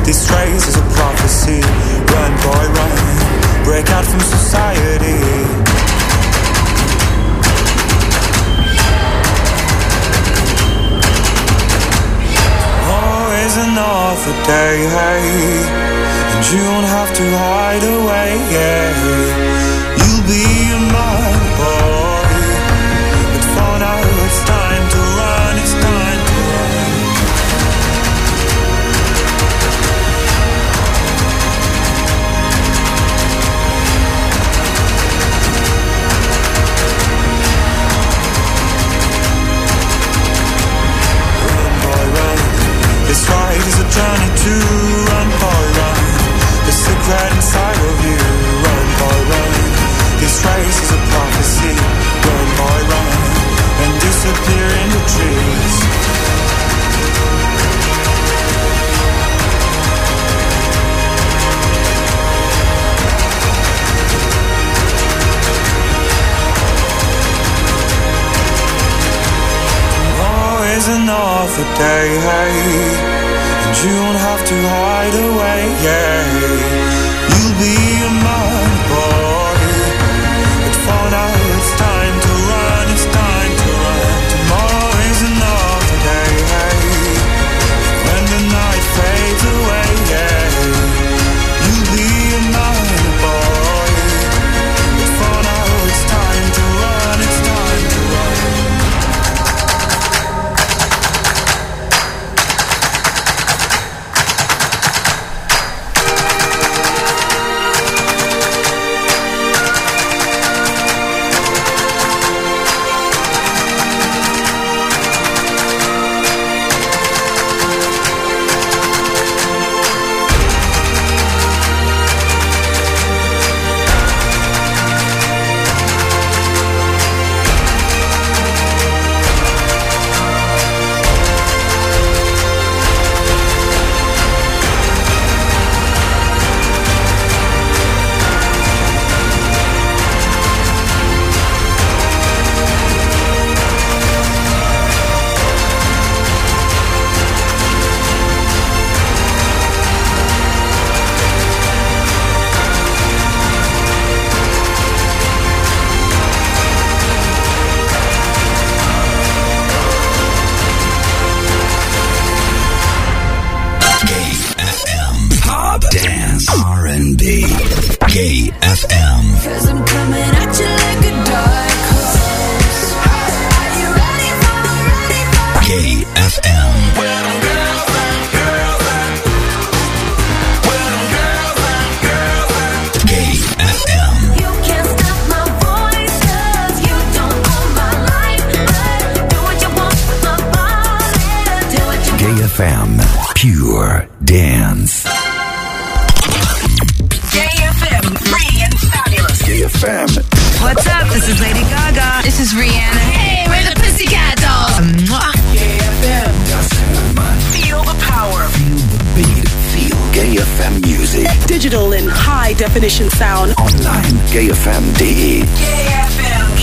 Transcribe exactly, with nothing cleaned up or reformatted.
This phrase is a prophecy. Run, boy, run. Break out from society. Always another day, hey, and you won't have to hide away, yeah. You'll be a man, boy, but for now it's time to run, it's time to run. Run, boy, run. This fight is a journey to run, boy, run. The secret inside of you. Run, boy, run. This race is a prophecy. Run, boy, run. And disappear in the trees. Tomorrow is another day, hey, and you won't have to hide away, yeah. You'll be a man, boy, but for now it's time to run, it's time to run. Tomorrow is another day, hey, when the night fades away, yeah. You'll be a man, boy, but for now it's time to run, it's time to run. Gay F M. Cause I'm coming at you like a dark horse. Are you ready for, ready for Gay F M. When them girls and girls and When them girls and girls and Gay F M. You can't stop my voice cause you don't own my life. But do what you want with my body. Do what you Gay F M. Pure dance. Gay F M. What's up? This is Lady Gaga. This is Rihanna. Hey, we're the Pussycat Dolls. Gay F M. Feel the power. Feel the beat. Feel Gay F M music. Digital in high definition sound. Online. Gay F M dot D E. Gay F M.